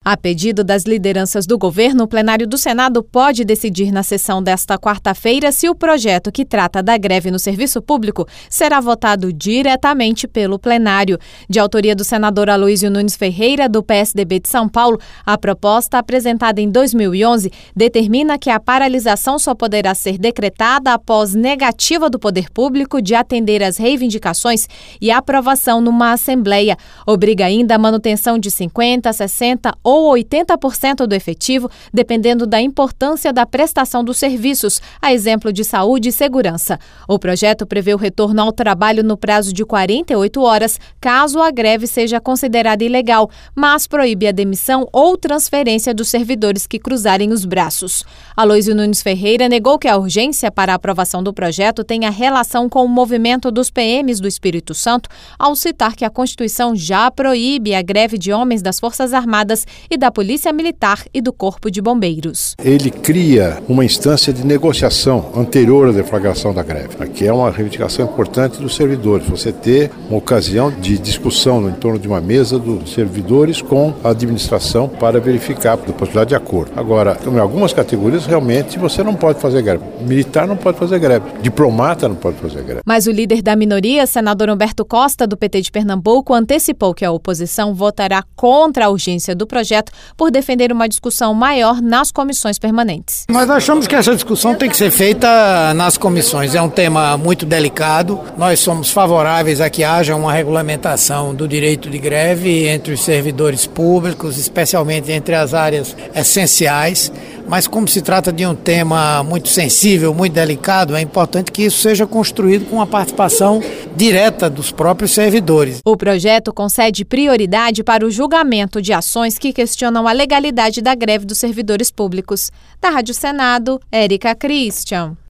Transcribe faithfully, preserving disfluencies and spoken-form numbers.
A pedido das lideranças do governo, o plenário do Senado pode decidir na sessão desta quarta-feira se o projeto que trata da greve no serviço público será votado diretamente pelo plenário. De autoria do senador Aloísio Nunes Ferreira, do P S D B de São Paulo, a proposta apresentada em dois mil e onze determina que a paralisação só poderá ser decretada após negativa do poder público de atender às reivindicações e aprovação numa assembleia. Obriga ainda a manutenção de cinquenta por cento, sessenta por cento ou oitenta por cento do efetivo, dependendo da importância da prestação dos serviços, a exemplo de saúde e segurança. O projeto prevê o retorno ao trabalho no prazo de quarenta e oito horas, caso a greve seja considerada ilegal, mas proíbe a demissão ou transferência dos servidores que cruzarem os braços. Aloísio Nunes Ferreira negou que a urgência para a aprovação do projeto tenha relação com o movimento dos P Ms do Espírito Santo, ao citar que a Constituição já proíbe a greve de homens das Forças Armadas e da Polícia Militar e do Corpo de Bombeiros. Ele cria uma instância de negociação anterior à deflagração da greve. Aqui é uma reivindicação importante dos servidores, você ter uma ocasião de discussão em torno de uma mesa dos servidores com a administração para verificar a possibilidade de acordo. Agora, em algumas categorias realmente você não pode fazer greve. Militar não pode fazer greve, diplomata não pode fazer greve. Mas o líder da minoria, senador Humberto Costa, do P T de Pernambuco, antecipou que a oposição votará contra a urgência do projeto por defender uma discussão maior nas comissões permanentes. Nós achamos que essa discussão tem que ser feita nas comissões. É um tema muito delicado. Nós somos favoráveis a que haja uma regulamentação do direito de greve entre os servidores públicos, especialmente entre as áreas essenciais. Mas como se trata de um tema muito sensível, muito delicado, é importante que isso seja construído com a participação direta dos próprios servidores. O projeto concede prioridade para o julgamento de ações que questionam a legalidade da greve dos servidores públicos. Da Rádio Senado, Érica Christian.